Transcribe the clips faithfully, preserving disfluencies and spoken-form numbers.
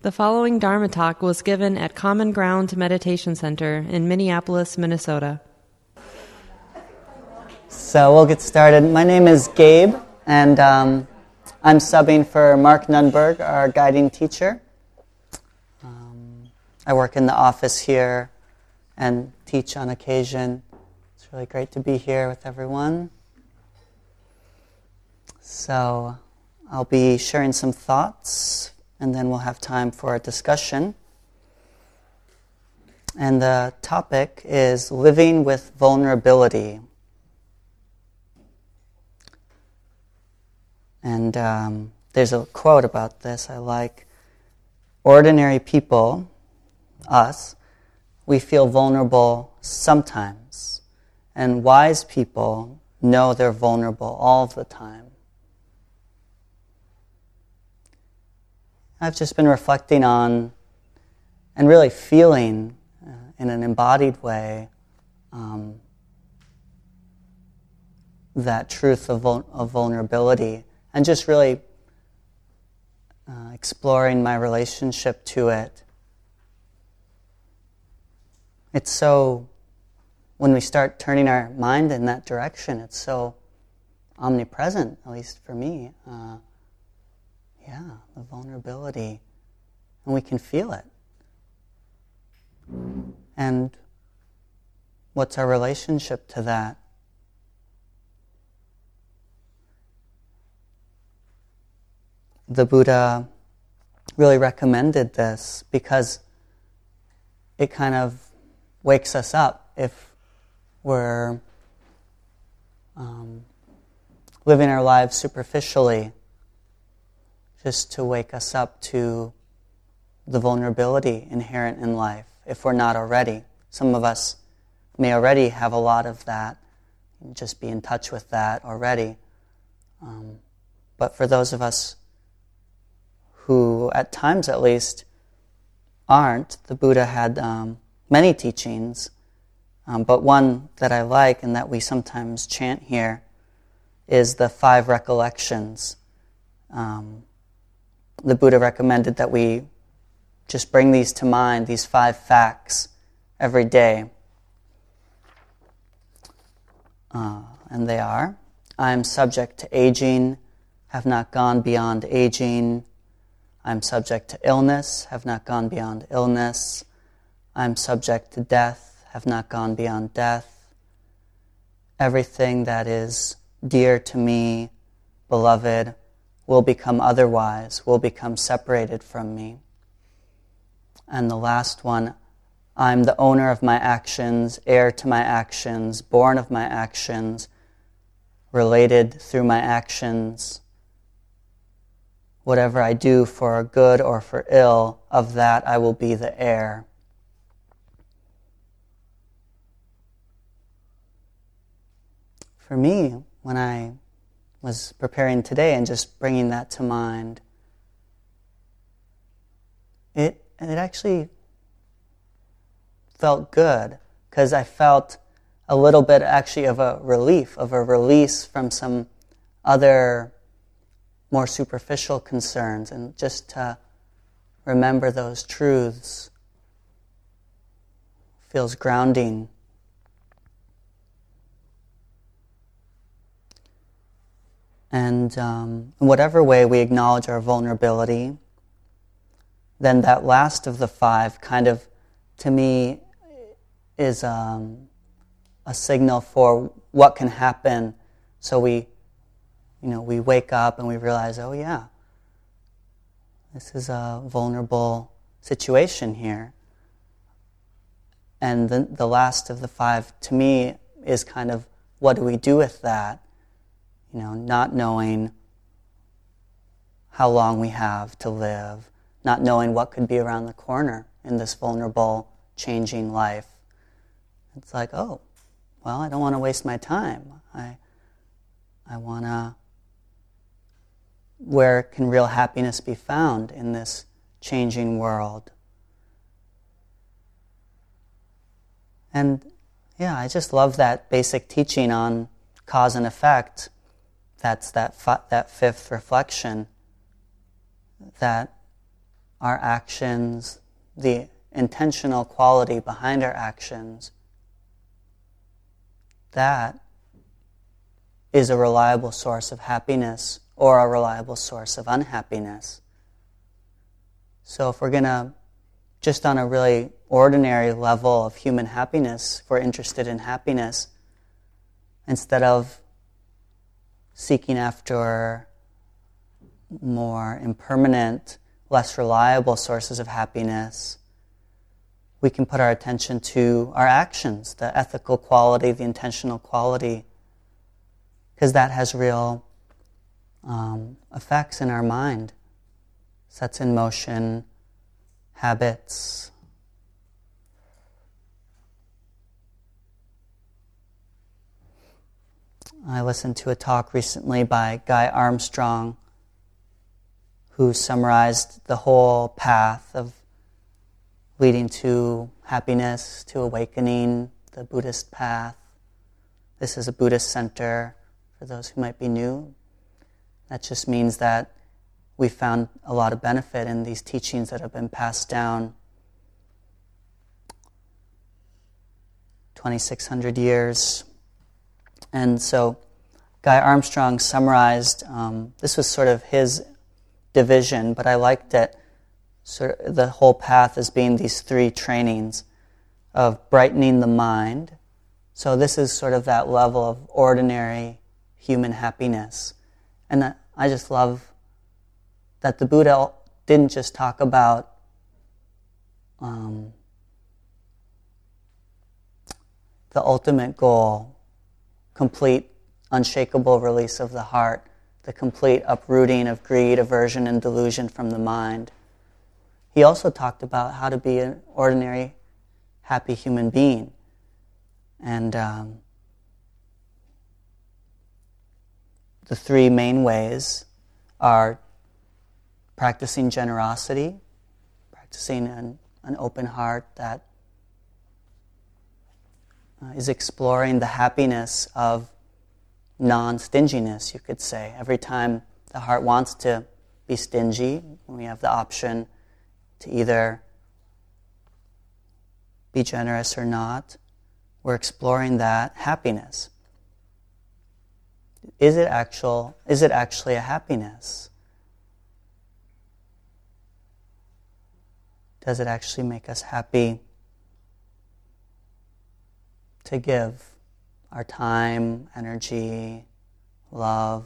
The following Dharma talk was given at Common Ground Meditation Center in Minneapolis, Minnesota. So we'll get started. My name is Gabe, and um, I'm subbing for Mark Nunberg, our guiding teacher. Um, I work in the office here and teach on occasion. It's really great to be here with everyone. So I'll be sharing some thoughts, and then we'll have time for a discussion. And the topic is living with vulnerability. And um, there's a quote about this I like. Ordinary people, us, we feel vulnerable sometimes. And wise people know they're vulnerable all the time. I've just been reflecting on and really feeling uh, in an embodied way um, that truth of, vul- of vulnerability, and just really uh, exploring my relationship to it. It's so, when we start turning our mind in that direction, it's so omnipresent, at least for me. Uh, Yeah, the vulnerability. And we can feel it. And what's our relationship to that? The Buddha really recommended this because it kind of wakes us up if we're um, living our lives superficially. Just to wake us up to the vulnerability inherent in life, if we're not already. Some of us may already have a lot of that, and just be in touch with that already. Um, but for those of us who, at times at least, aren't, the Buddha had um, many teachings, um, but one that I like and that we sometimes chant here is the five recollections. Um, The Buddha recommended that we just bring these to mind, these five facts, every day. Uh, and they are, I am subject to aging, have not gone beyond aging. I am subject to illness, have not gone beyond illness. I am subject to death, have not gone beyond death. Everything that is dear to me, beloved, will become otherwise, will become separated from me. And the last one, I'm the owner of my actions, heir to my actions, born of my actions, related through my actions. Whatever I do for good or for ill, of that I will be the heir. For me, when I was preparing today and just bringing that to mind, it it actually felt good, because I felt a little bit actually of a relief, of a release from some other more superficial concerns, and just to remember those truths feels grounding. And um, in whatever way we acknowledge our vulnerability, then that last of the five kind of, to me, is um, a signal for what can happen. So we, you know, we wake up and we realize, oh yeah, this is a vulnerable situation here. And the, the last of the five, to me, is kind of, what do we do with that? You know, not knowing how long we have to live, not knowing what could be around the corner in this vulnerable, changing life. It's like, oh, well, I don't want to waste my time. I, I want to, where can real happiness be found in this changing world? And yeah, I just love that basic teaching on cause and effect. That's that fi- that fifth reflection, that our actions, the intentional quality behind our actions, that is a reliable source of happiness or a reliable source of unhappiness. So if we're going to, just on a really ordinary level of human happiness, if we're interested in happiness, instead of seeking after more impermanent, less reliable sources of happiness, we can put our attention to our actions, the ethical quality, the intentional quality, because that has real um, effects in our mind, sets in motion habits. I listened to a talk recently by Guy Armstrong, who summarized the whole path of leading to happiness, to awakening, the Buddhist path. This is a Buddhist center, for those who might be new. That just means that we found a lot of benefit in these teachings that have been passed down twenty-six hundred years. And so Guy Armstrong summarized, um, this was sort of his division, but I liked it, sort of the whole path as being these three trainings of brightening the mind. So this is sort of that level of ordinary human happiness. And I just love that the Buddha didn't just talk about um, the ultimate goal, complete unshakable release of the heart, the complete uprooting of greed, aversion, and delusion from the mind. He also talked about how to be an ordinary, happy human being. And um, the three main ways are practicing generosity, practicing an, an open heart that uh, is exploring the happiness of non-stinginess, you could say. Every time the heart wants to be stingy, we have the option to either be generous or not. We're exploring that happiness. Is it actual? Is it actually a happiness? Does it actually make us happy to give our time, energy, love?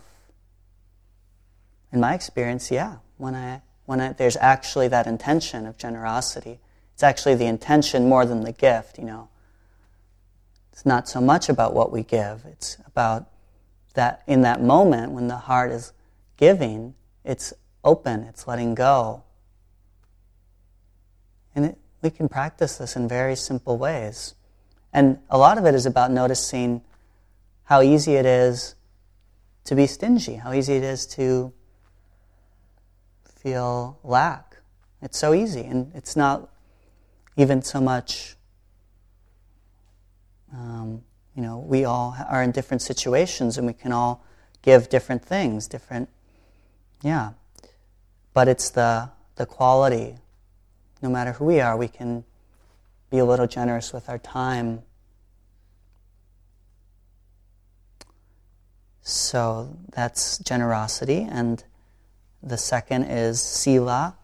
In my experience, yeah. When I when I, there's actually that intention of generosity, it's actually the intention more than the gift. You know, it's not so much about what we give; it's about that in that moment when the heart is giving, it's open, it's letting go. And it, we can practice this in very simple ways. And a lot of it is about noticing how easy it is to be stingy, how easy it is to feel lack. It's so easy, and it's not even so much, um, you know, we all are in different situations and we can all give different things, different, yeah. But it's the the quality. No matter who we are, we can be a little generous with our time. So that's generosity. And the second is sila,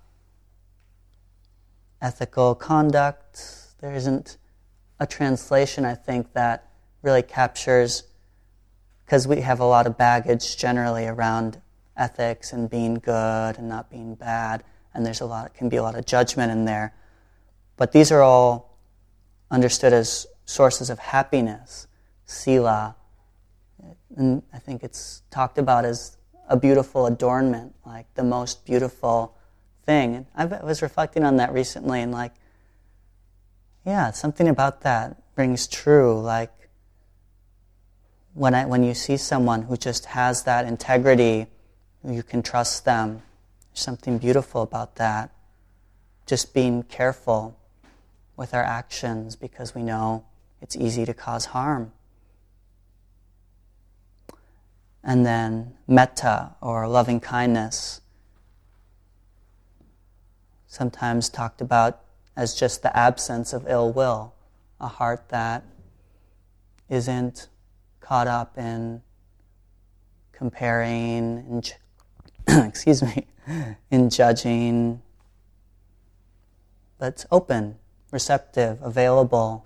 ethical conduct. There isn't a translation, I think, that really captures, because we have a lot of baggage generally around ethics and being good and not being bad, and there's a lot, can be a lot of judgment in there. But these are all understood as sources of happiness, sila. And I think it's talked about as a beautiful adornment, like the most beautiful thing. And I was reflecting on that recently, and like, yeah, something about that rings true. Like when I when you see someone who just has that integrity, you can trust them. There's something beautiful about that. Just being careful with our actions because we know it's easy to cause harm. And then metta, or loving kindness. sometimes talked about as just the absence of ill will, a heart that isn't caught up in comparing, in ju- excuse me, in judging, but it's open, receptive, available.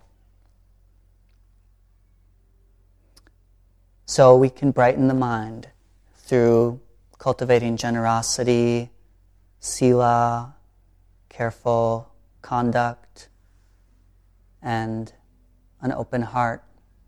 So we can brighten the mind through cultivating generosity, sila, careful conduct, and an open heart.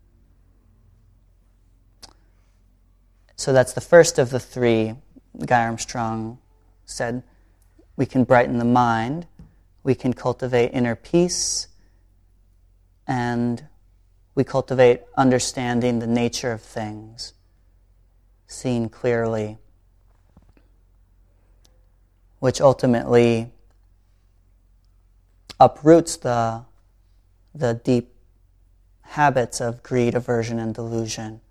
So that's the first of the three. Guy Armstrong said we can brighten the mind, we can cultivate inner peace, and we cultivate understanding the nature of things, seeing clearly, which ultimately uproots the, the deep habits of greed, aversion, and delusion.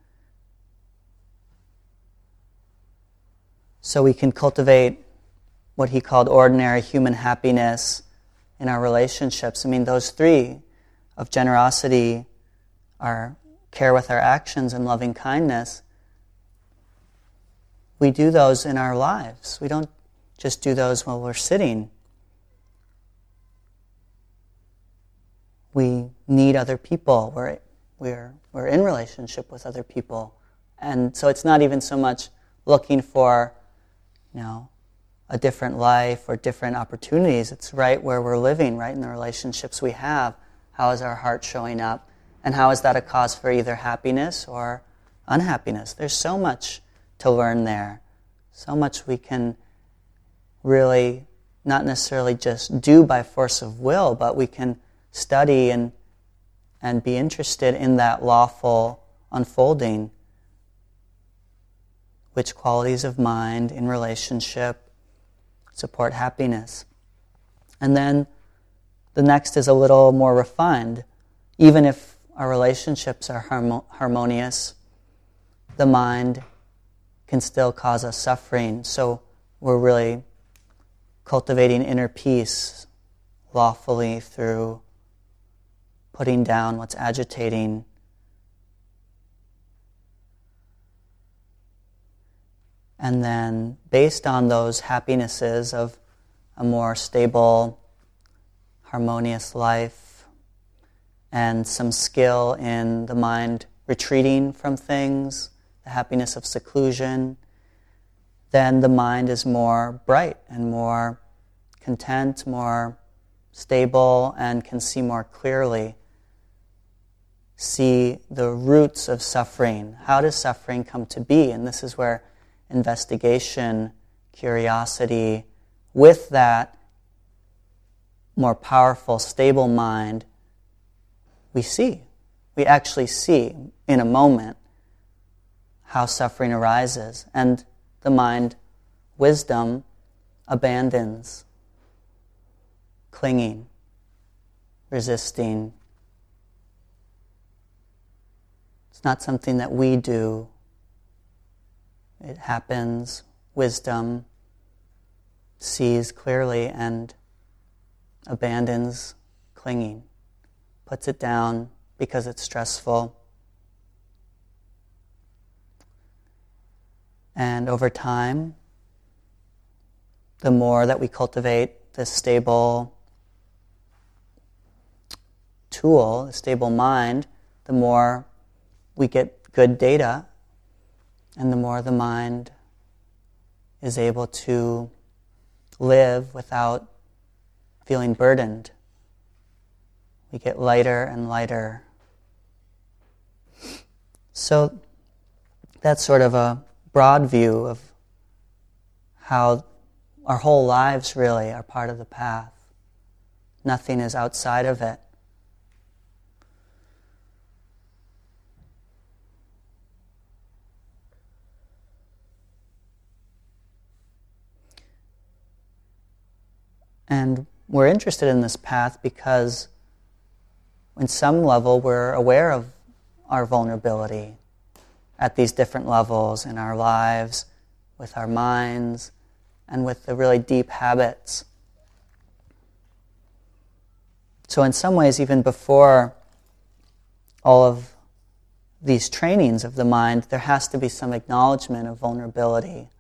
So we can cultivate what he called ordinary human happiness in our relationships. I mean, those three of generosity, our care with our actions, and loving kindness, we do those in our lives. We don't just do those while we're sitting. We need other people. We're, we're, we're in relationship with other people. And so it's not even so much looking for, you know, a different life or different opportunities. It's right where we're living, right in the relationships we have. How is our heart showing up? And how is that a cause for either happiness or unhappiness? There's so much to learn there. So much we can really not necessarily just do by force of will, but we can study and and be interested in that lawful unfolding. Which qualities of mind in relationship support happiness? And then the next is a little more refined. Even if our relationships are harmo- harmonious, the mind can still cause us suffering. So we're really cultivating inner peace lawfully through putting down what's agitating. And then, based on those happinesses of a more stable, harmonious life, and some skill in the mind retreating from things, the happiness of seclusion, then the mind is more bright and more content, more stable, and can see more clearly. See the roots of suffering. How does suffering come to be? And this is where investigation, curiosity, with that more powerful, stable mind, we see. We actually see in a moment how suffering arises. And the mind, wisdom, abandons clinging, resisting. It's not something that we do. It happens. Wisdom sees clearly and abandons clinging, puts it down because it's stressful. And over time, the more that we cultivate this stable tool, the stable mind, the more we get good data, and the more the mind is able to live without feeling burdened. We get lighter and lighter. So that's sort of a broad view of how our whole lives really are part of the path. Nothing is outside of it. And we're interested in this path because in some level we're aware of our vulnerability at these different levels in our lives, with our minds, and with the really deep habits So in some ways, even before all of these trainings of the mind, there has to be some acknowledgement of vulnerability.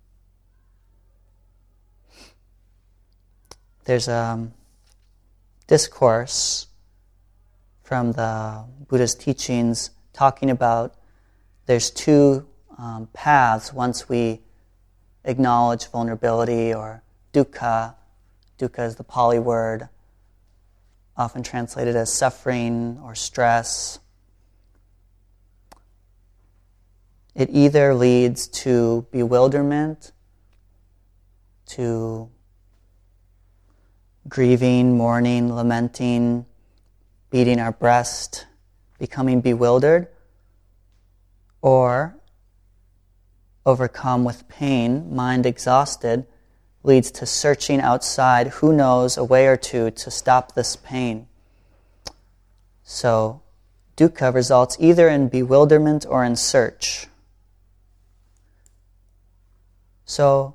There's a discourse from the Buddha's teachings talking about there's two um, paths once we acknowledge vulnerability or dukkha. Dukkha is the Pali word, often translated as suffering or stress. It either leads to bewilderment, to grieving, mourning, lamenting, beating our breast, becoming bewildered, or overcome with pain, mind exhausted, leads to searching outside, who knows, a way or two to stop this pain. So, dukkha results either in bewilderment or in search. So,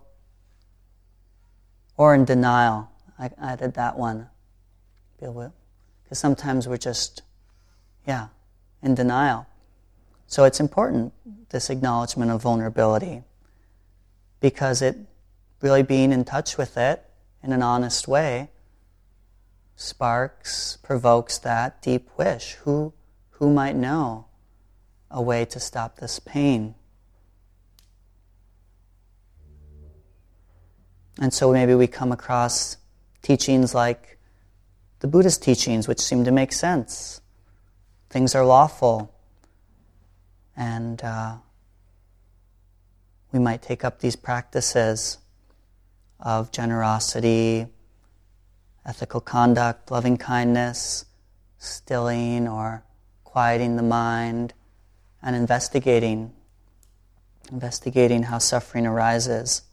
or in denial. I added that one. Because sometimes we're just, yeah, in denial. So it's important, this acknowledgement of vulnerability, because it really being in touch with it in an honest way sparks, provokes that deep wish. Who, who might know a way to stop this pain? And so maybe we come across teachings like the Buddha's teachings, which seem to make sense. Things are lawful. And uh, we might take up these practices of generosity, ethical conduct, loving kindness, stilling or quieting the mind, and investigating, investigating how suffering arises.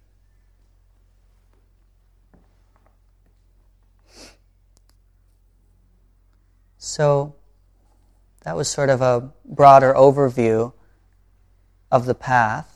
So that was sort of a broader overview of the path.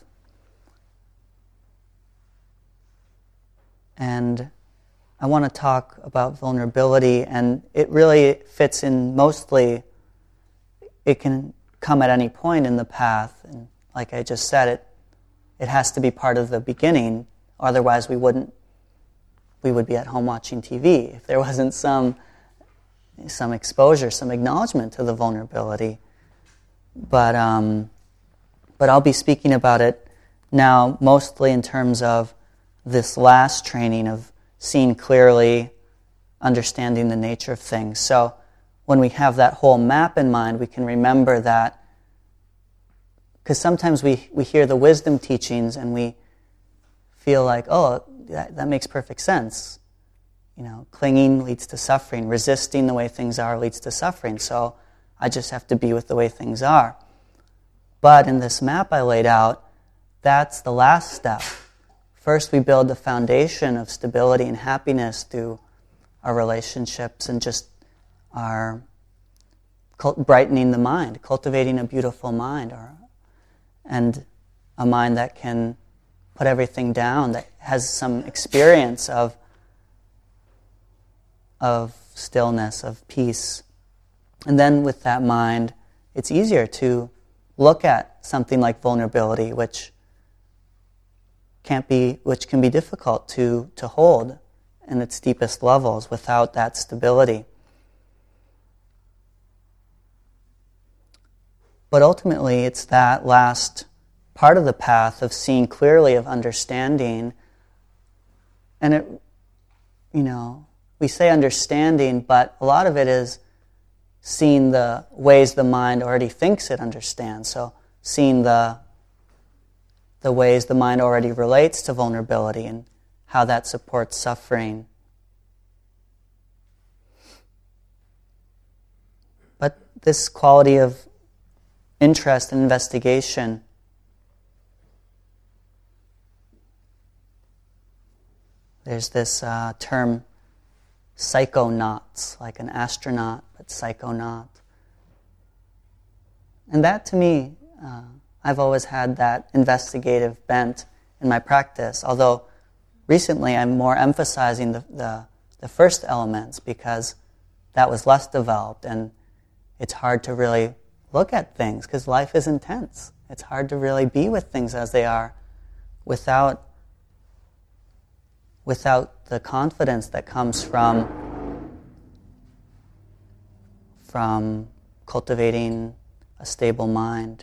And I want to talk about vulnerability, and it really fits in mostly, it can come at any point in the path. And like I just said, it it has to be part of the beginning, otherwise we wouldn't, we would be at home watching T V if there wasn't some some exposure, some acknowledgement to the vulnerability. But um, but I'll be speaking about it now mostly in terms of this last training of seeing clearly, understanding the nature of things. So when we have that whole map in mind, we can remember that, because sometimes we, we hear the wisdom teachings and we feel like, oh, that, that makes perfect sense. You know, clinging leads to suffering. Resisting the way things are leads to suffering. So I just have to be with the way things are. But in this map I laid out, that's the last step. First, we build the foundation of stability and happiness through our relationships and just our brightening the mind, cultivating a beautiful mind, or, and a mind that can put everything down, that has some experience of of stillness, of peace. And then with that mind, it's easier to look at something like vulnerability, which can't be, which can be difficult to, to hold in its deepest levels without that stability. But ultimately, it's that last part of the path of seeing clearly, of understanding, and it, you know, we say understanding, but a lot of it is seeing the ways the mind already thinks it understands. So seeing the the ways the mind already relates to vulnerability and how that supports suffering. But this quality of interest and investigation, there's this uh, term, psychonauts, like an astronaut, but psychonaut. And that, to me, uh, I've always had that investigative bent in my practice, although recently I'm more emphasizing the, the, the first elements, because that was less developed, and it's hard to really look at things because life is intense. It's hard to really be with things as they are without without the confidence that comes from from cultivating a stable mind.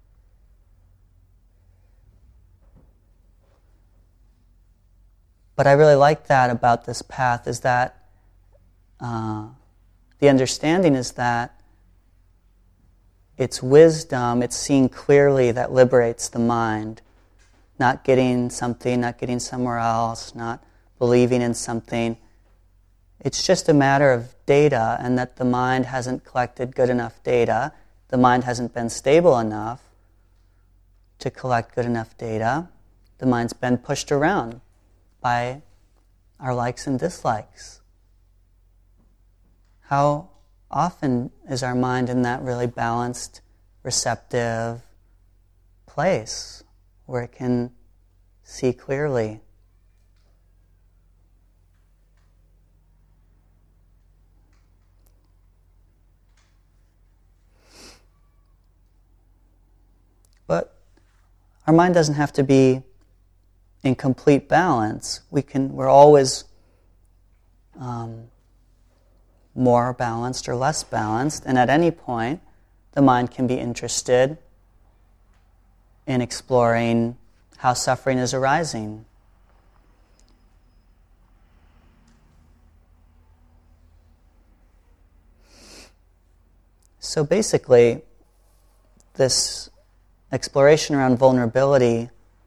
But I really like that about this path is that uh, the understanding is that it's wisdom, it's seeing clearly that liberates the mind. Not getting something, not getting somewhere else, not believing in something. It's just a matter of data, and that the mind hasn't collected good enough data. The mind hasn't been stable enough to collect good enough data. The mind's been pushed around by our likes and dislikes. How often is our mind in that really balanced, receptive place where it can see clearly? But our mind doesn't have to be in complete balance. We can, we're always um, more balanced or less balanced, and at any point, the mind can be interested in exploring how suffering is arising. So basically, this exploration around vulnerability,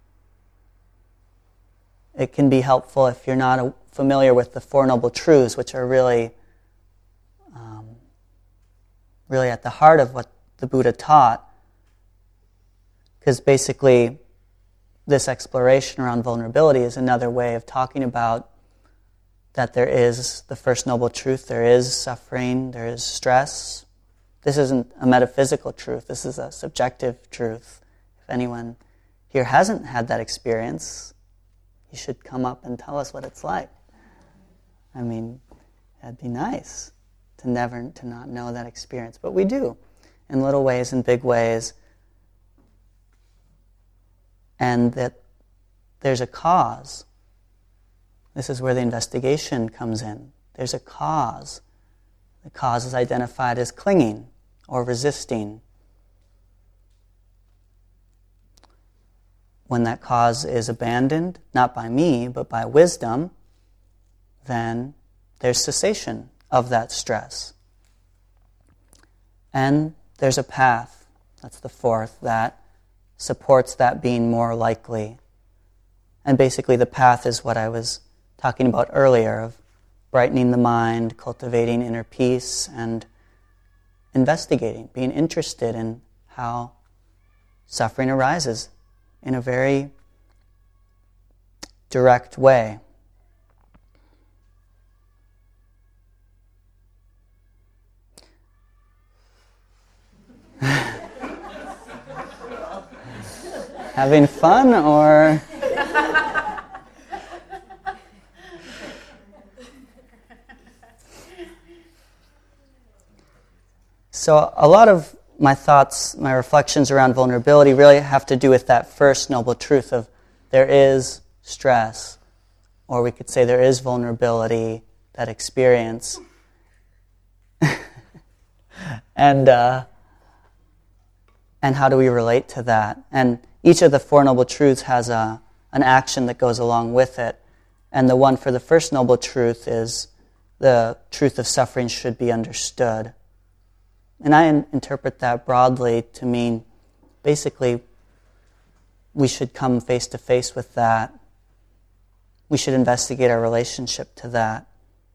it can be helpful if you're not familiar with the Four Noble Truths, which are really, um, really at the heart of what the Buddha taught. Because basically, this exploration around vulnerability is another way of talking about that there is the First Noble Truth, there is suffering, there is stress. This isn't a metaphysical truth, this is a subjective truth. If anyone here hasn't had that experience, you should come up and tell us what it's like. I mean, that'd be nice to never, to not know that experience. But we do, in little ways and big ways. And that there's a cause. This is where the investigation comes in. There's a cause. The cause is identified as clinging or resisting. When that cause is abandoned, not by me, but by wisdom, then there's cessation of that stress. And there's a path, that's the fourth, that supports that being more likely. And basically the path is what I was talking about earlier, of brightening the mind, cultivating inner peace, and investigating, being interested in how suffering arises in a very direct way. Having fun, or so a lot of my thoughts, my reflections around vulnerability really have to do with that first noble truth of there is stress, or we could say there is vulnerability, that experience. and uh, and how do we relate to that? And each of the Four Noble Truths has a, an action that goes along with it. And the one for the first noble truth is the truth of suffering should be understood. And I in- interpret that broadly to mean basically we should come face to face with that. We should investigate our relationship to that.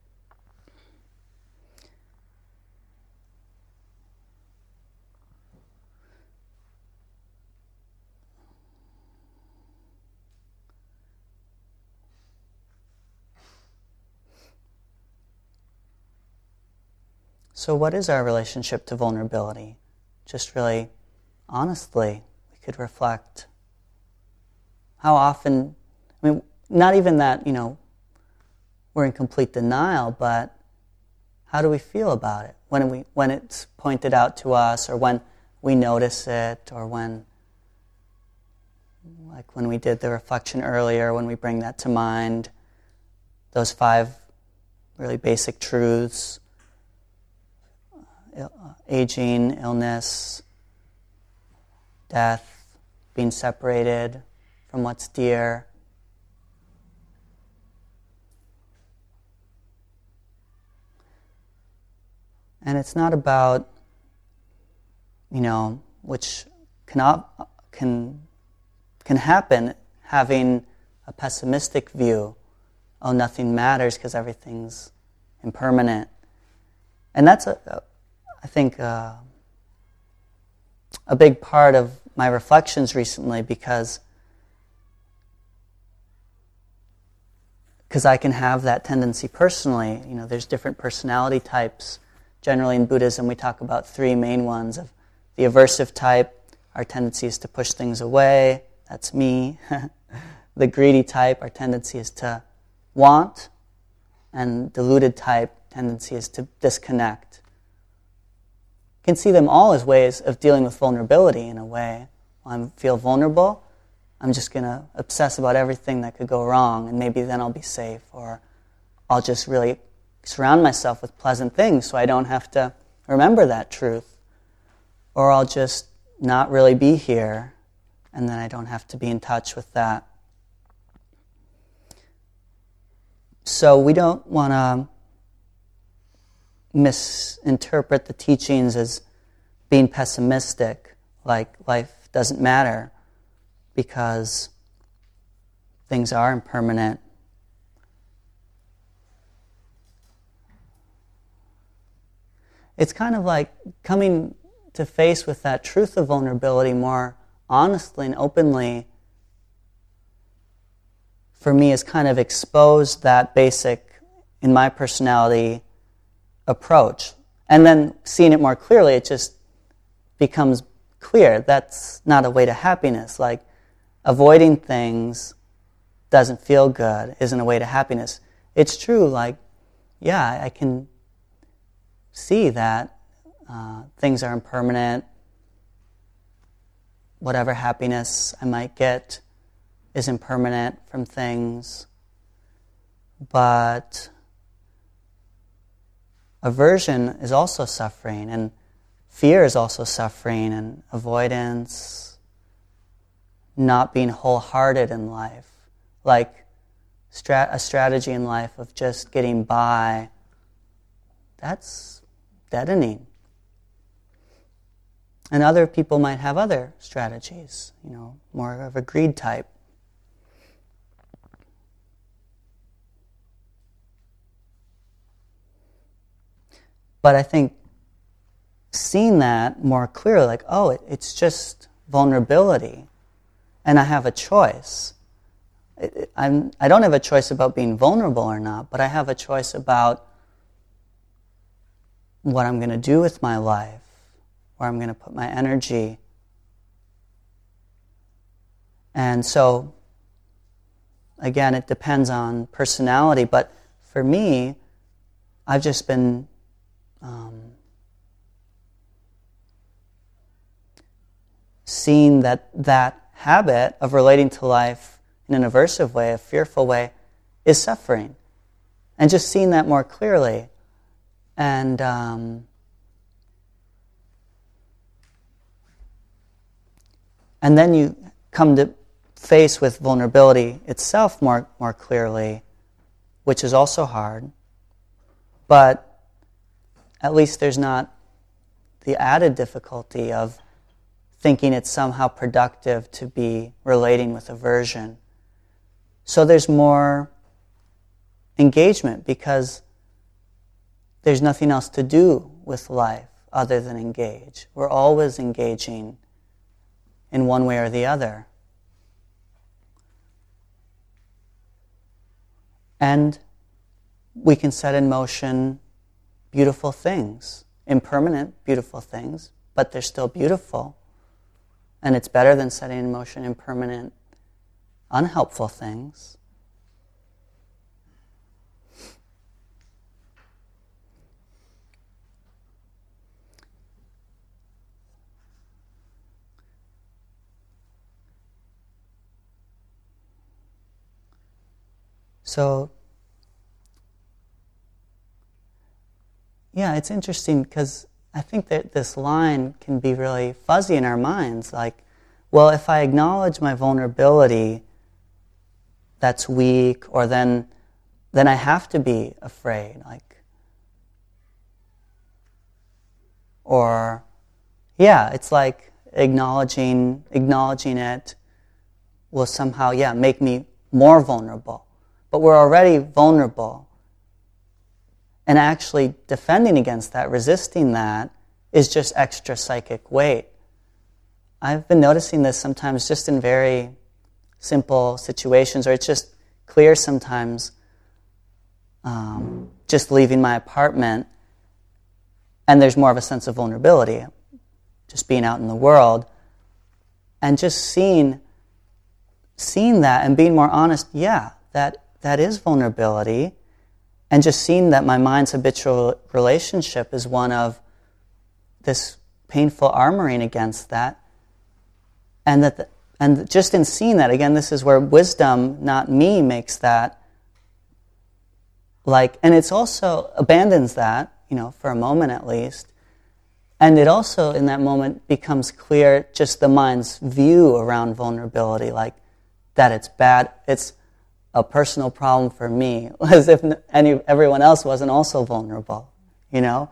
So what is our relationship to vulnerability? Just really honestly, we could reflect. How often, I mean, not even that, you know, we're in complete denial, but how do we feel about it when we when it's pointed out to us, or when we notice it, or when, like when we did the reflection earlier, when we bring that to mind, those five really basic truths: aging, illness, death, being separated from what's dear. And it's not about, you know, which can op- can can happen, having a pessimistic view. Oh, nothing matters because everything's impermanent. And that's, a, a, I think, uh, a big part of my reflections recently, because because I can have that tendency personally. You know, there's different personality types. Generally in Buddhism, we talk about three main ones. Of the aversive type, our tendency is to push things away. That's me. The greedy type, our tendency is to want. And deluded type, tendency is to disconnect. You can see them all as ways of dealing with vulnerability in a way. When I feel vulnerable, I'm just going to obsess about everything that could go wrong, and maybe then I'll be safe. Or I'll just really surround myself with pleasant things so I don't have to remember that truth. Or I'll just not really be here, and then I don't have to be in touch with that. So we don't want to misinterpret the teachings as being pessimistic, like life doesn't matter because things are impermanent. It's kind of like coming to face with that truth of vulnerability more honestly and openly, for me, has kind of exposed that basic, in my personality, approach. And then seeing it more clearly, it just becomes clear that's not a way to happiness. Like, avoiding things doesn't feel good, isn't a way to happiness. It's true, like, yeah, I can see that uh, things are impermanent. Whatever happiness I might get is impermanent from things. But aversion is also suffering, and fear is also suffering, and avoidance, not being wholehearted in life. Like strat- a strategy in life of just getting by, that's deadening. And other people might have other strategies, you know, more of a greed type. But I think seeing that more clearly, like, oh, it, it's just vulnerability, and I have a choice. It, it, I'm, I don't have a choice about being vulnerable or not, but I have a choice about what I'm going to do with my life, where I'm going to put my energy. And so, again, it depends on personality, but for me, I've just been um, seeing that that habit of relating to life in an aversive way, a fearful way, is suffering. And just seeing that more clearly. And um, and then you come to face with vulnerability itself more, more clearly, which is also hard. But at least there's not the added difficulty of thinking it's somehow productive to be relating with aversion. So there's more engagement because there's nothing else to do with life other than engage. We're always engaging in one way or the other. And we can set in motion beautiful things, impermanent, beautiful things, but they're still beautiful. And it's better than setting in motion impermanent, unhelpful things. So, yeah, it's interesting because I think that this line can be really fuzzy in our minds. Like, well, if I acknowledge my vulnerability, that's weak, or then then I have to be afraid. Like, or yeah, it's like acknowledging acknowledging it will somehow, yeah, make me more vulnerable. But we're already vulnerable. And actually defending against that, resisting that, is just extra psychic weight. I've been noticing this sometimes just in very simple situations, or it's just clear sometimes, um, just leaving my apartment, and there's more of a sense of vulnerability, just being out in the world, and just seeing, seeing that and being more honest, yeah, that that is vulnerability, and just seeing that my mind's habitual relationship is one of this painful armoring against that, and that, the, and just in seeing that, again, this is where wisdom, not me, makes that, like, and it's also abandons that, you know, for a moment at least, and it also, in that moment, becomes clear just the mind's view around vulnerability, like that it's bad, it's a personal problem for me, as if any everyone else wasn't also vulnerable, you know?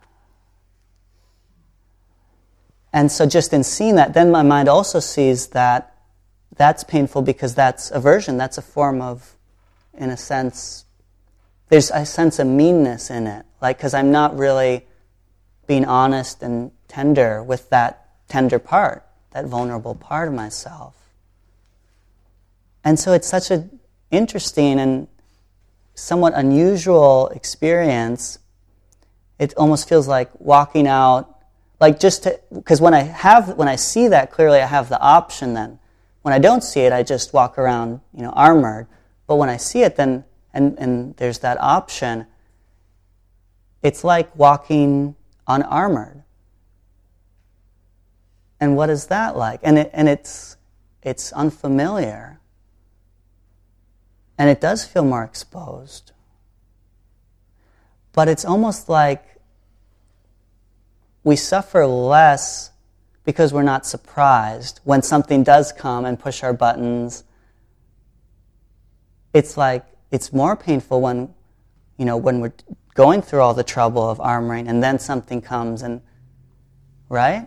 And so just in seeing that, then my mind also sees that that's painful because that's aversion, that's a form of, in a sense, there's a sense of meanness in it, like, because I'm not really being honest and tender with that tender part, that vulnerable part of myself. And so it's such a interesting and somewhat unusual experience. It almost feels like walking out, like just to, because when I have, when I see that clearly, I have the option then. When I don't see it, I just walk around, you know, armored. But when I see it, then, and, and there's that option, it's like walking unarmored. And what is that like? And it, and it's, it's unfamiliar. And it does feel more exposed. But it's almost like we suffer less because we're not surprised when something does come and push our buttons. It's like, it's more painful when, you know, when we're going through all the trouble of armoring and then something comes and, right?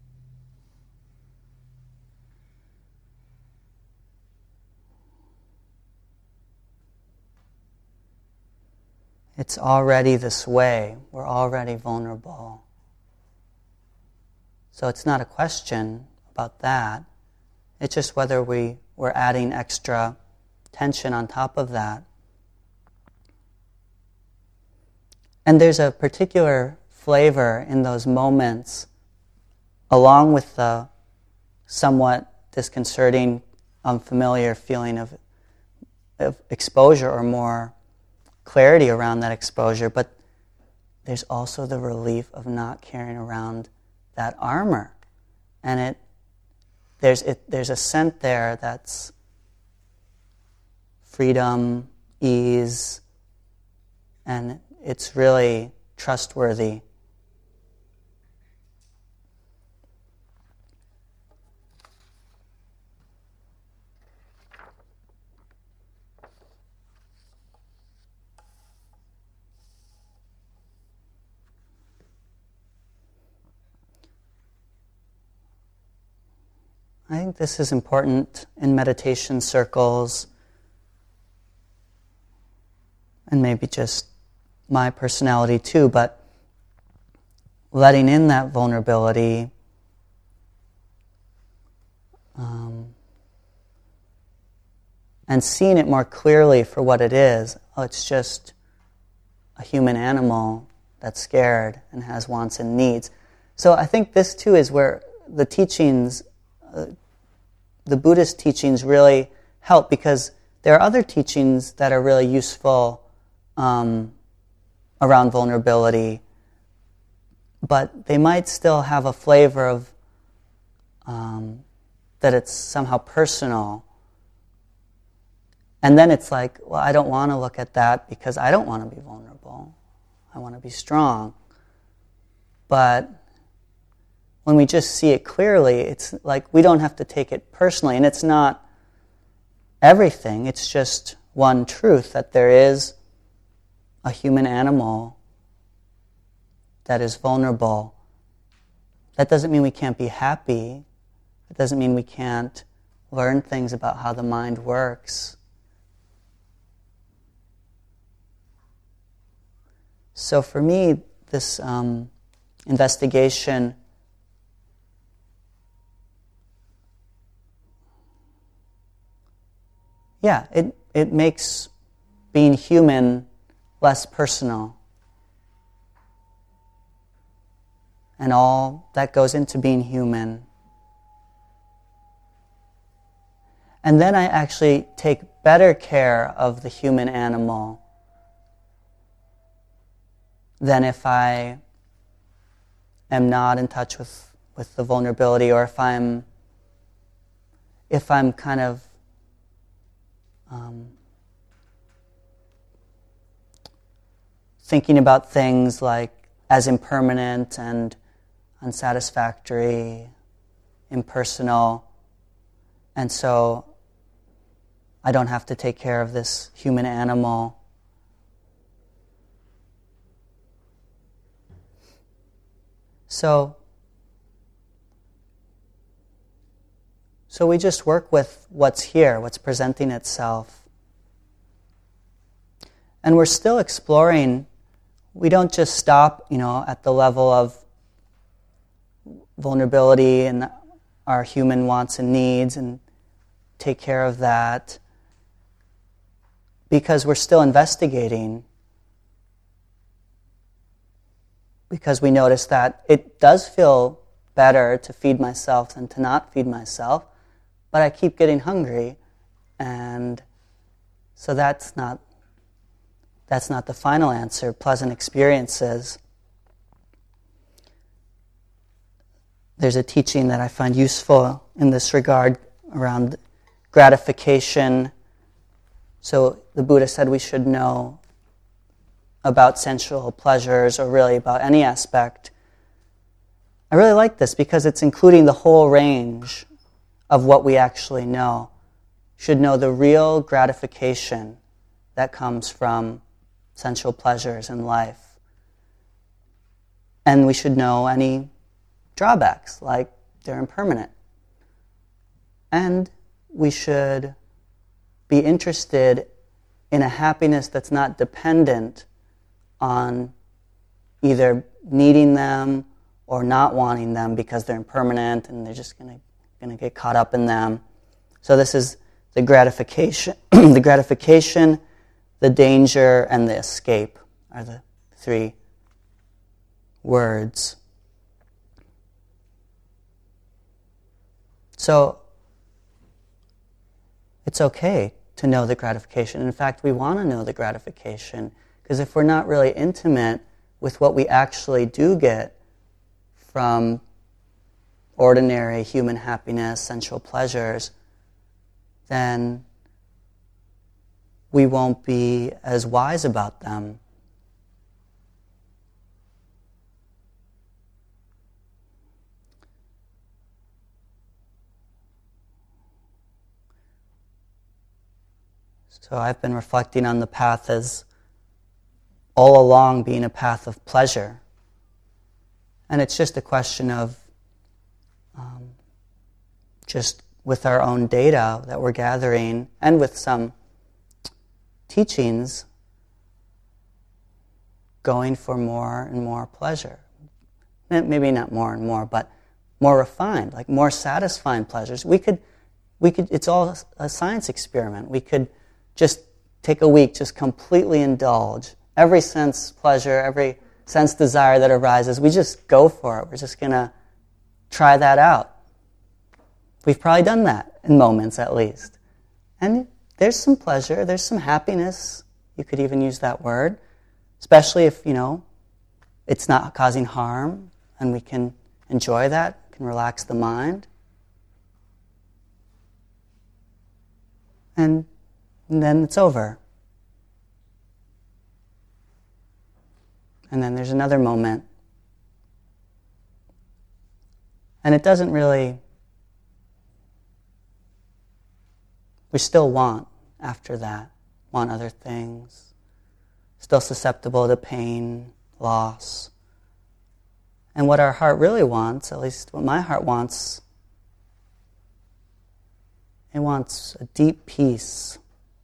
It's already this way. We're already vulnerable. So it's not a question about that. It's just whether we, we're adding extra tension on top of that. And there's a particular flavor in those moments, along with the somewhat disconcerting, unfamiliar feeling of, of exposure or more clarity around that exposure, but there's also the relief of not carrying around that armor. And it there's it there's a scent there that's freedom, ease, and it's really trustworthy. I think this is important in meditation circles, and maybe just my personality too, but letting in that vulnerability, um, and seeing it more clearly for what it is. Oh, it's just a human animal that's scared and has wants and needs. So I think this too is where the teachings, uh, the Buddhist teachings really help, because there are other teachings that are really useful um, around vulnerability, but they might still have a flavor of um, that it's somehow personal. And then it's like, well, I don't want to look at that because I don't want to be vulnerable. I want to be strong. But when we just see it clearly, it's like we don't have to take it personally. And it's not everything. It's just one truth, that there is a human animal that is vulnerable. That doesn't mean we can't be happy. It doesn't mean we can't learn things about how the mind works. So for me, this um, investigation yeah, it, it makes being human less personal. And all that goes into being human. And then I actually take better care of the human animal than if I am not in touch with, with the vulnerability, or if I'm if I'm kind of um, thinking about things like as impermanent and unsatisfactory, impersonal, and so I don't have to take care of this human animal. So, so we just work with what's here, what's presenting itself. And we're still exploring. We don't just stop, you know, at the level of vulnerability and our human wants and needs and take care of that, because we're still investigating. Because we notice that it does feel better to feed myself than to not feed myself, but I keep getting hungry, and so that's not that's not the final answer. Pleasant experiences. There's a teaching that I find useful in this regard around gratification. So the Buddha said we should know about sensual pleasures, or really about any aspect. I really like this because it's including the whole range of what we actually know. Should know the real gratification that comes from sensual pleasures in life. And we should know any drawbacks, like they're impermanent. And we should be interested in a happiness that's not dependent on either needing them or not wanting them because they're impermanent and they're just going to going to get caught up in them. So this is the gratification, the gratification, the danger, and the escape are the three words. So it's okay to know the gratification. In fact, we want to know the gratification, because if we're not really intimate with what we actually do get from ordinary human happiness, sensual pleasures, then we won't be as wise about them. So I've been reflecting on the path as all along being a path of pleasure. And it's just a question of um, just with our own data that we're gathering and with some teachings, going for more and more pleasure. Maybe not more and more, but more refined, like more satisfying pleasures. We could, we could. It's all a science experiment. We could just take a week, just completely indulge every sense pleasure, every sense desire that arises. We just go for it. We're just going to try that out. We've probably done that in moments at least. And there's some pleasure, there's some happiness. You could even use that word, especially if, you know, it's not causing harm and we can enjoy that, can relax the mind. And and then it's over. And then there's another moment. And it doesn't really, we still want after that, want other things, still susceptible to pain, loss. And what our heart really wants, at least what my heart wants, it wants a deep peace,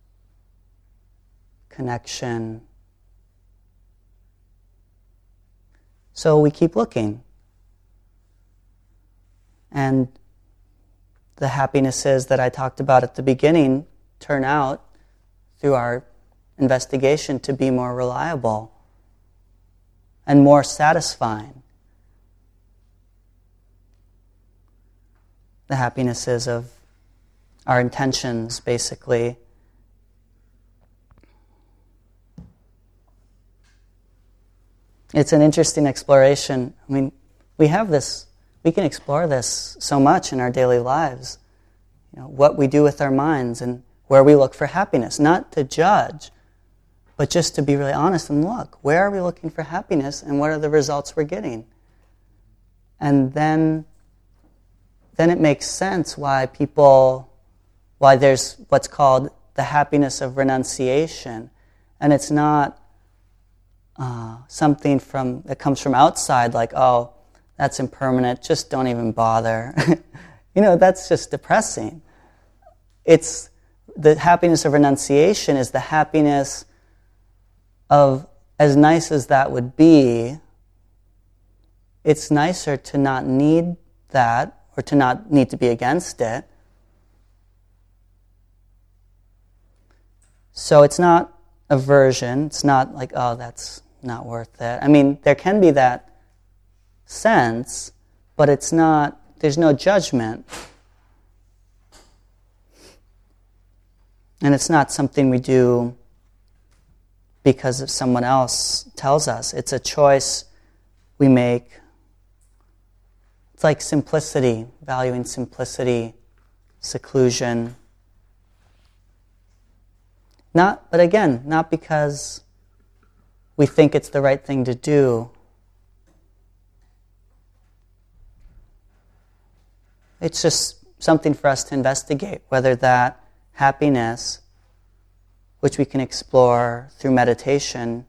connection. So we keep looking. And the happinesses that I talked about at the beginning turn out, through our investigation, to be more reliable and more satisfying. The happinesses of our intentions, basically. It's an interesting exploration. I mean, we have this, we can explore this so much in our daily lives. You know, what we do with our minds and where we look for happiness. Not to judge, but just to be really honest and look, where are we looking for happiness and what are the results we're getting? And then, then it makes sense why people, why there's what's called the happiness of renunciation. And it's not Uh, something from that comes from outside, like, oh, that's impermanent, just don't even bother. You know, that's just depressing. It's the happiness of renunciation is the happiness of, as nice as that would be, it's nicer to not need that or to not need to be against it. So it's not aversion. It's not like, oh, that's not worth it. I mean, there can be that sense, but it's not, there's no judgment. And it's not something we do because of someone else tells us. It's a choice we make. It's like simplicity, valuing simplicity, seclusion. Not, but again, not because we think it's the right thing to do. It's just something for us to investigate, whether that happiness, which we can explore through meditation,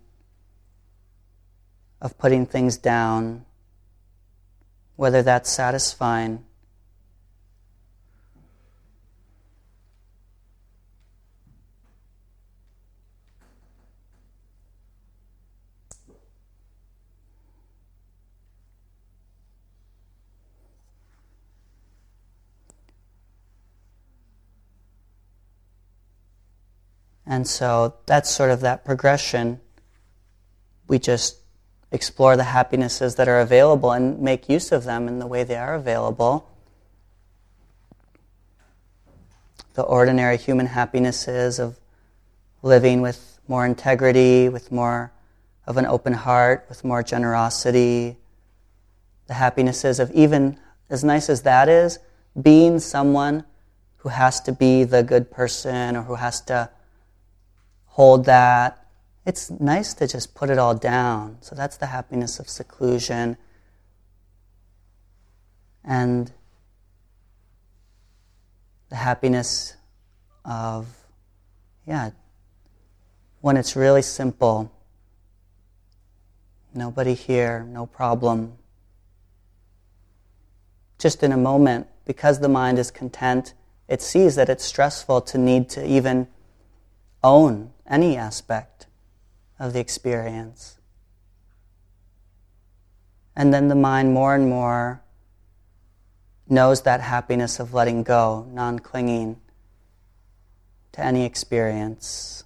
of putting things down, whether that's satisfying. And so that's sort of that progression. We just explore the happinesses that are available and make use of them in the way they are available. The ordinary human happinesses of living with more integrity, with more of an open heart, with more generosity. The happinesses of, even as nice as that is, being someone who has to be the good person or who has to hold that. It's nice to just put it all down. So that's the happiness of seclusion. And the happiness of, yeah, when it's really simple. Nobody here, no problem. Just in a moment, because the mind is content, it sees that it's stressful to need to even own any aspect of the experience. And then the mind more and more knows that happiness of letting go, non-clinging to any experience.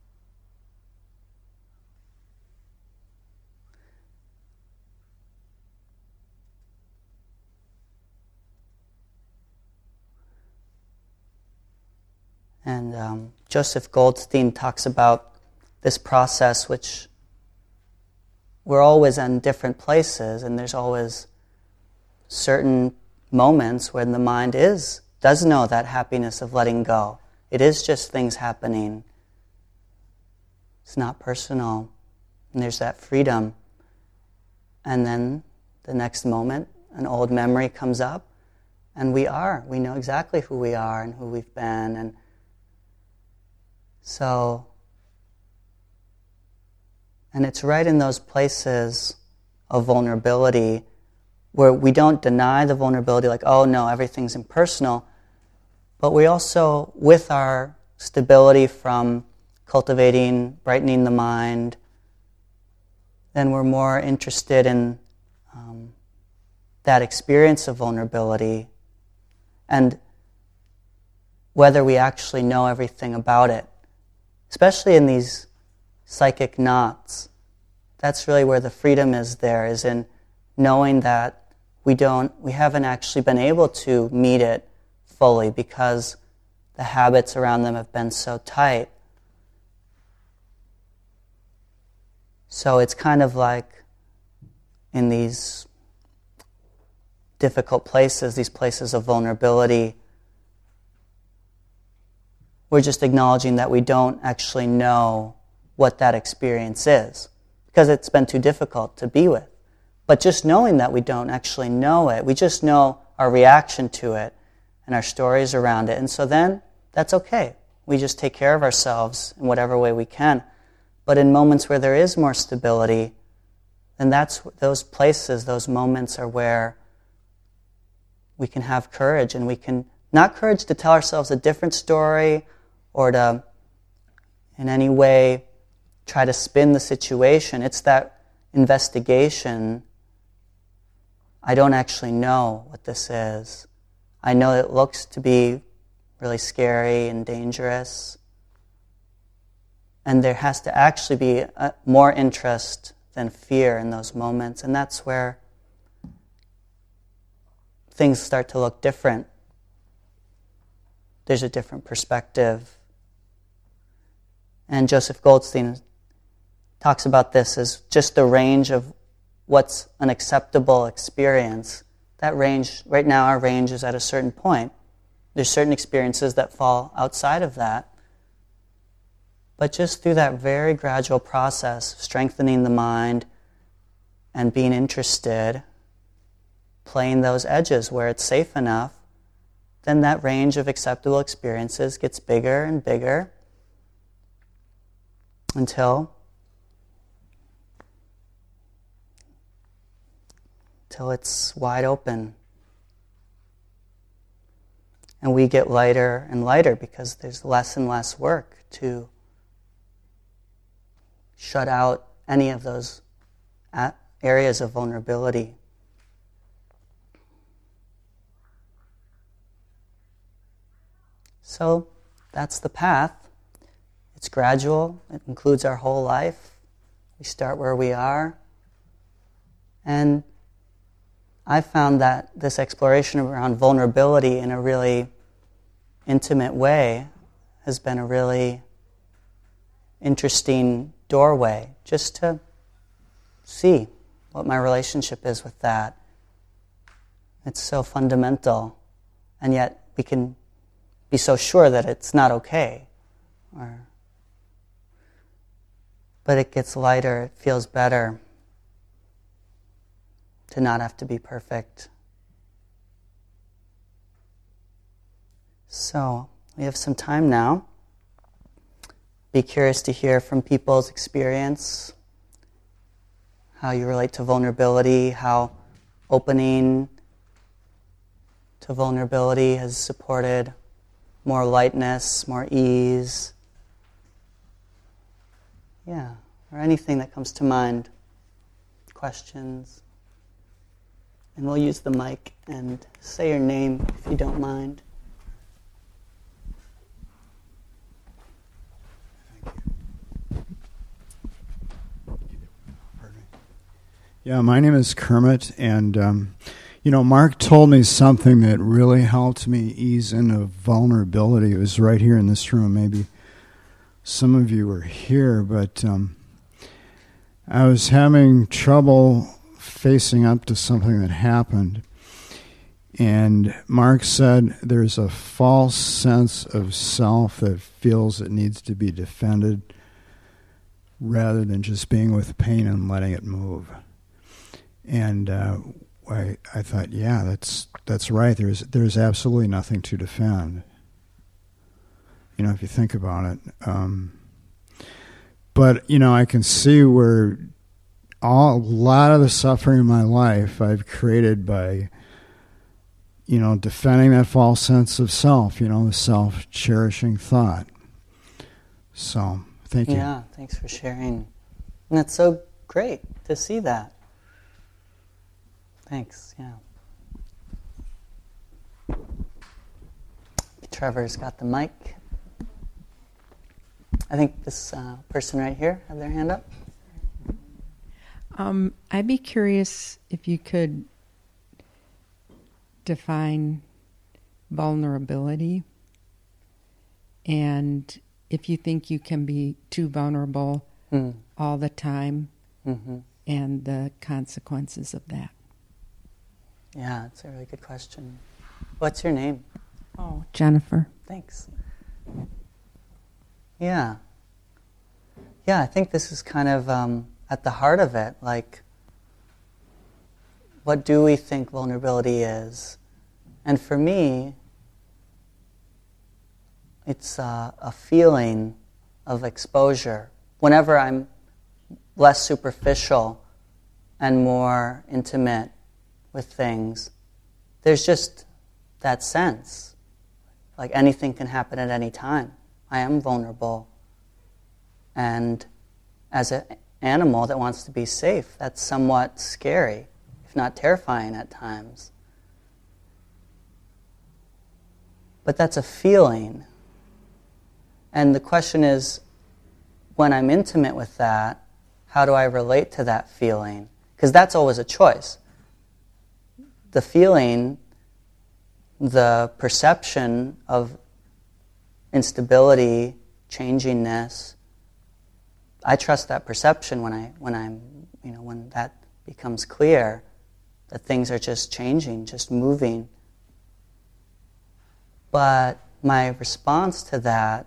And um, Joseph Goldstein talks about this process, which we're always in different places, and there's always certain moments when the mind is does know that happiness of letting go, It is just things happening. It's not personal. And there's that freedom. And then the next moment, an old memory comes up, and we are. We know exactly who we are and who we've been. And so, and it's right in those places of vulnerability where we don't deny the vulnerability, like, oh no, everything's impersonal, but we also, with our stability from cultivating, brightening the mind, then we're more interested in um, that experience of vulnerability and whether we actually know everything about it. Especially in these psychic knots, that's really where the freedom is there, is in knowing that we don't, we haven't actually been able to meet it fully because the habits around them have been so tight. So it's kind of like in these difficult places, these places of vulnerability, we're just acknowledging that we don't actually know what that experience is because it's been too difficult to be with. But just knowing that we don't actually know it, we just know our reaction to it and our stories around it. And so then, that's okay. We just take care of ourselves in whatever way we can. But in moments where there is more stability, then that's those places, those moments are where we can have courage, and we can, not courage to tell ourselves a different story or to in any way try to spin the situation. It's that investigation. I don't actually know what this is. I know it looks to be really scary and dangerous. And there has to actually be a, more interest than fear in those moments. And that's where things start to look different. There's a different perspective. And Joseph Goldstein talks about this as just the range of what's an acceptable experience. That range, right now our range is at a certain point. There's certain experiences that fall outside of that. But just through that very gradual process, strengthening the mind and being interested, playing those edges where it's safe enough, then that range of acceptable experiences gets bigger and bigger until till it's wide open. And we get lighter and lighter because there's less and less work to shut out any of those areas of vulnerability. So that's the path. It's gradual. It includes our whole life. We start where we are. And I found that this exploration around vulnerability in a really intimate way has been a really interesting doorway just to see what my relationship is with that. It's so fundamental, and yet we can be so sure that it's not okay. Or, but it gets lighter, it feels better to not have to be perfect. So, we have some time now. Be curious to hear from people's experience, how you relate to vulnerability, how opening to vulnerability has supported more lightness, more ease. Yeah, or anything that comes to mind. Questions. And we'll use the mic and say your name if you don't mind. Yeah, my name is Kermit, and um, you know, Mark told me something that really helped me ease into vulnerability. It was right here in this room. Maybe some of you were here, but um, I was having trouble facing up to something that happened, And Mark said there's a false sense of self that feels it needs to be defended rather than just being with pain and letting it move. And uh, I, I thought, yeah, that's that's right. There's there's absolutely nothing to defend. You know, if you think about it. Um, but you know, I can see where all, a lot of the suffering in my life I've created by, you know, defending that false sense of self. You know, the self-cherishing thought. So, thank you. Yeah, thanks for sharing. And that's so great to see that. Thanks, yeah. Trevor's got the mic. I think this uh, person right here had their hand up. Um, I'd be curious if you could define vulnerability, and if you think you can be too vulnerable mm. all the time, mm-hmm. and the consequences of that. Yeah, it's a really good question. What's your name? Oh, Jennifer. Thanks. Yeah. Yeah, I think this is kind of um, at the heart of it. Like, what do we think vulnerability is? And for me, it's uh, a feeling of exposure. Whenever I'm less superficial and more intimate with things, there's just that sense. Like anything can happen at any time. I am vulnerable. And as an animal that wants to be safe, that's somewhat scary, if not terrifying at times. But that's a feeling. And the question is, when I'm intimate with that, how do I relate to that feeling? Because that's always a choice. The feeling, the perception of instability, changingness, I trust that perception when I when I'm you know when that becomes clear, that things are just changing, just moving. But my response to that,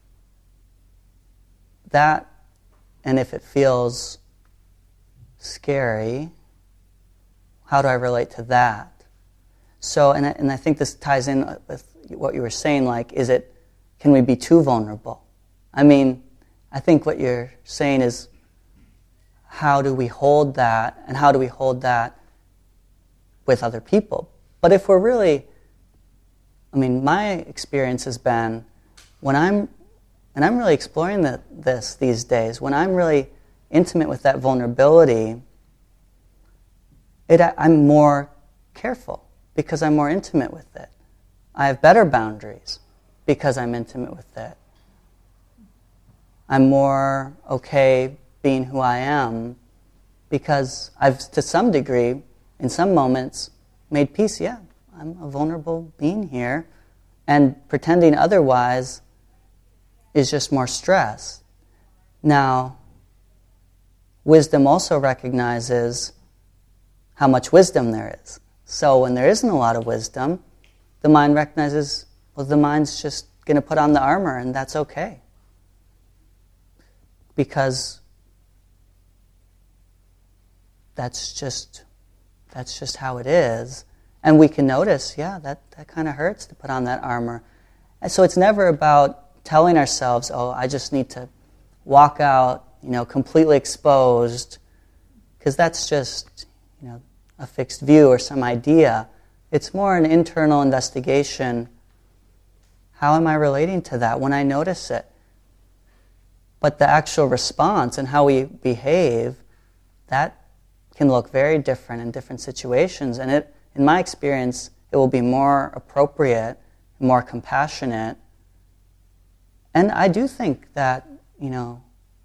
that, and if it feels scary, how do I relate to that? So, and I, and I think this ties in with what you were saying, like, is it, can we be too vulnerable? I mean, I think what you're saying is, how do we hold that, and how do we hold that with other people? But if we're really, I mean, my experience has been, when I'm, and I'm really exploring the, this these days, when I'm really intimate with that vulnerability, it, I'm more careful because I'm more intimate with it. I have better boundaries because I'm intimate with it. I'm more okay being who I am because I've, to some degree, in some moments, made peace. Yeah, I'm a vulnerable being here. And pretending otherwise is just more stress. Now, wisdom also recognizes how much wisdom there is. So when there isn't a lot of wisdom, the mind recognizes, well, the mind's just going to put on the armor, and that's okay. Because that's just that's just how it is. And we can notice, yeah, that, that kind of hurts to put on that armor. And so it's never about telling ourselves, oh, I just need to walk out, you know, completely exposed, because that's just, you know, a fixed view or some idea. It's more an internal investigation. How am I relating to that when I notice it? But the actual response and how we behave, that can look very different in different situations. And it, in my experience, it will be more appropriate, more compassionate. And I do think that, you know,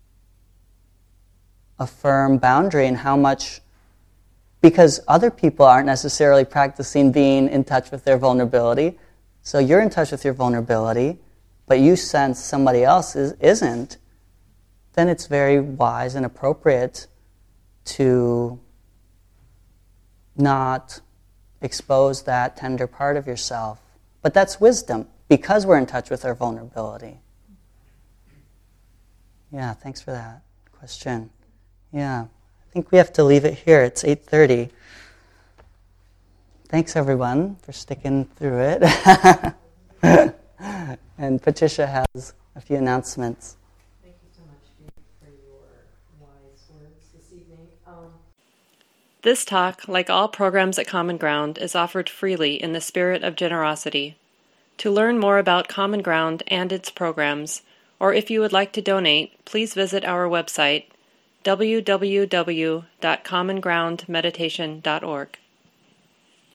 a firm boundary and how much, because other people aren't necessarily practicing being in touch with their vulnerability. So you're in touch with your vulnerability, but you sense somebody else is, isn't, then it's very wise and appropriate to not expose that tender part of yourself. But that's wisdom, because we're in touch with our vulnerability. Yeah, thanks for that question. Yeah, I think we have to leave it here. It's eight thirty. Thanks, everyone, for sticking through it. And Patricia has a few announcements. Thank you so much for your wise words this evening. Um, this talk, like all programs at Common Ground, is offered freely in the spirit of generosity. To learn more about Common Ground and its programs, or if you would like to donate, please visit our website, w w w dot common ground meditation dot org.